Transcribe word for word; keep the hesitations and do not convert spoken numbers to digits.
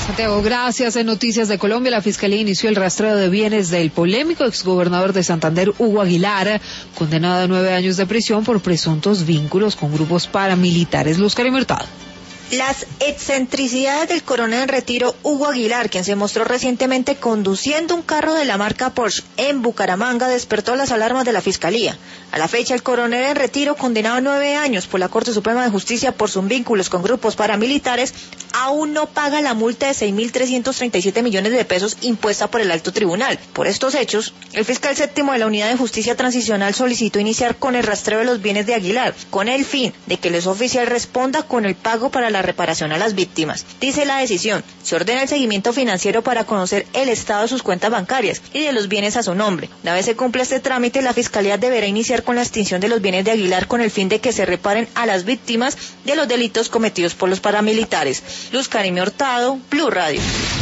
Santiago, gracias. En Noticias de Colombia, la Fiscalía inició el rastreo de bienes del polémico exgobernador de Santander, Hugo Aguilar, condenado a nueve años de prisión por presuntos vínculos con grupos paramilitares. Luz Karim Hurtado. Las excentricidades del coronel en retiro Hugo Aguilar, quien se mostró recientemente conduciendo un carro de la marca Porsche en Bucaramanga, despertó las alarmas de la Fiscalía. A la fecha, el coronel en retiro, condenado a nueve años por la Corte Suprema de Justicia por sus vínculos con grupos paramilitares, aún no paga la multa de seis mil trescientos treinta y siete millones de pesos impuesta por el alto tribunal. Por estos hechos, el fiscal séptimo de la Unidad de Justicia Transicional solicitó iniciar con el rastreo de los bienes de Aguilar, con el fin de que el oficial responda con el pago para la reparación a las víctimas. Dice la decisión, se ordena el seguimiento financiero para conocer el estado de sus cuentas bancarias y de los bienes a su nombre. Una vez se cumpla este trámite, la Fiscalía deberá iniciar con la extinción de los bienes de Aguilar con el fin de que se reparen a las víctimas de los delitos cometidos por los paramilitares. Luz Karim Hurtado, Blue Radio.